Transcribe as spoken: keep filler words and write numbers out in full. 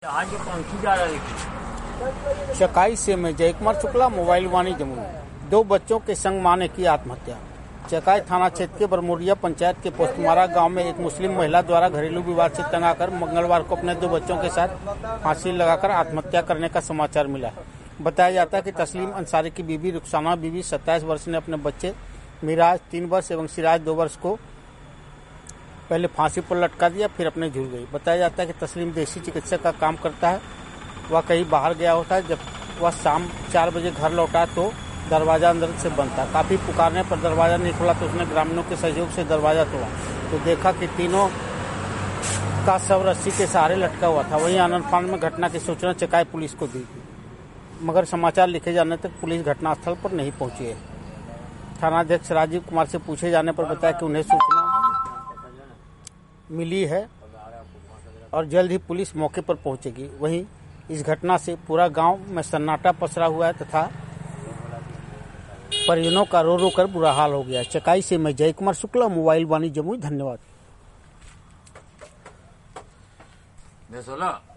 आज पंखी जा रहा है। चकाई से मैं जय कुमार शुक्ला, मोबाइल वाणी जमुई। दो बच्चों के संग मां ने की आत्महत्या। चकाई थाना क्षेत्र के बरमोरिया पंचायत के पोस्टमारा गांव में एक मुस्लिम महिला द्वारा घरेलू विवाद से तंग आकर मंगलवार को अपने दो बच्चों के साथ फांसी लगाकर आत्महत्या करने का समाचार मिला। बताया जाता है कि तस्लीम अंसारी की बीवी रुखसाना बीवी सत्ताईस वर्ष ने अपने बच्चे मिराज तीन वर्ष एवं सिराज दो वर्ष को पहले फांसी पर लटका दिया, फिर अपने झूल गई। बताया जाता है कि तस्लीम देसी चिकित्सक का काम करता है। वह कहीं बाहर गया होता है। जब वह शाम चार बजे घर लौटा तो दरवाजा अंदर से बंद था। काफी पुकारने पर दरवाजा नहीं खुला तो उसने ग्रामीणों के सहयोग से दरवाजा तोड़ा तो देखा कि तीनों का शव रस्सी के सहारे लटका हुआ था। वहीं आनंद फान में घटना की सूचना चकाई पुलिस को दी, मगर समाचार लिखे जाने तक पुलिस घटनास्थल पर नहीं पहुंची है। थानाध्यक्ष राजीव कुमार से पूछे जाने पर बताया कि उन्हें सूचना मिली है और जल्द ही पुलिस मौके पर पहुंचेगी। वहीं इस घटना से पूरा गांव में सन्नाटा पसरा हुआ है तथा परिजनों का रो रो कर बुरा हाल हो गया है। चकाई से मैं जय कुमार शुक्ला, मोबाइल वाणी जमुई। धन्यवाद।